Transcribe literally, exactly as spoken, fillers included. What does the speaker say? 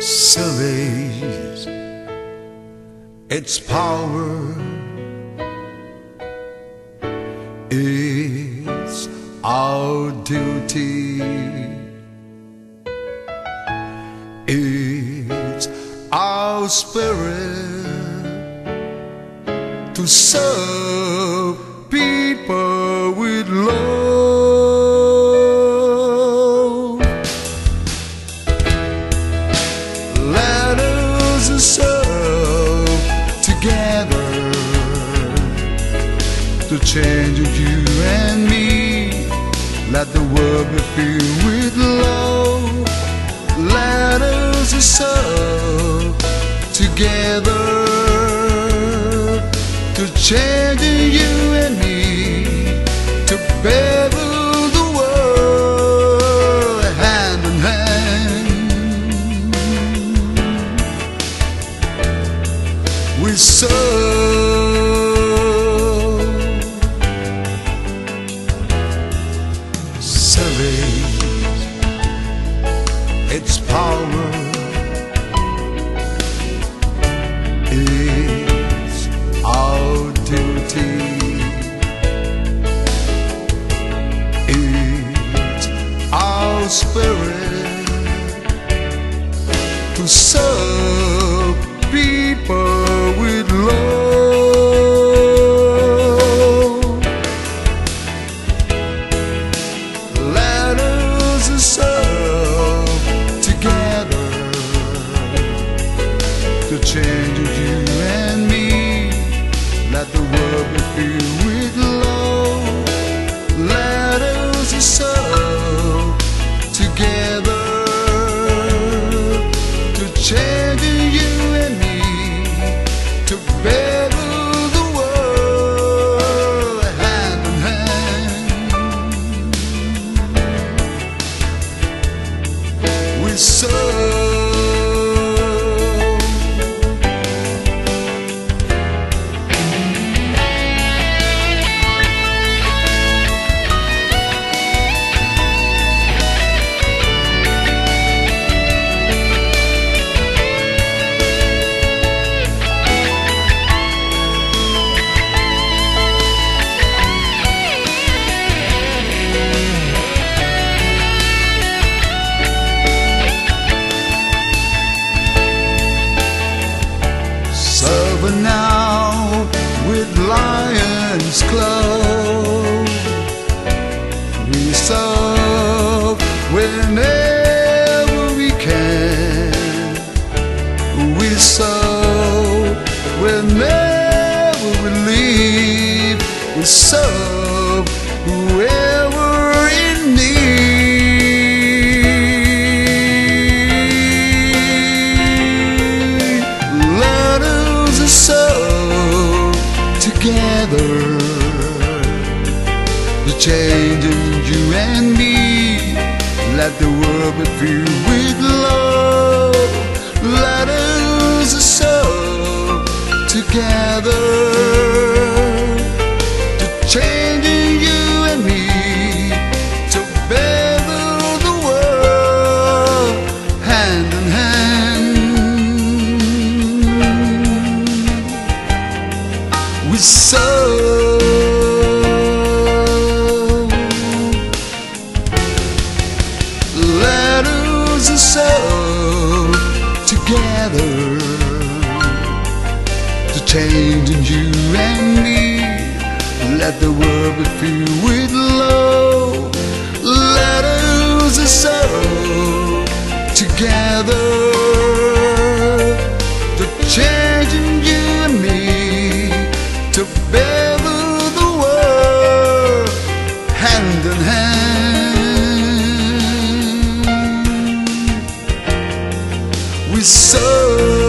surveys its power. It's our duty. It's our spirit to serve people with love. Let us serve together to change you and me. Let the world be filled with love. Let us serve together to change you and me, to better the world hand in hand. We serve, serve its power. It's our duty. It's our spirit to serve people with love. Let us serve together to change you and me. Let the world be filled with love. Let us serve together to change you and me, to better the world hand in hand. We serve. Serve now with Lions Club. We serve whenever we can. We serve whenever we leave. We serve whoever in need. Let us serve together, the changing you and me. Let the world be filled with love. Let us serve together to change you and me, to better the world hand in hand. We serve. Let us serve together to change you and me. Let the world be filled with love. Let us serve together to change you and me, to better the world hand in hand. We serve.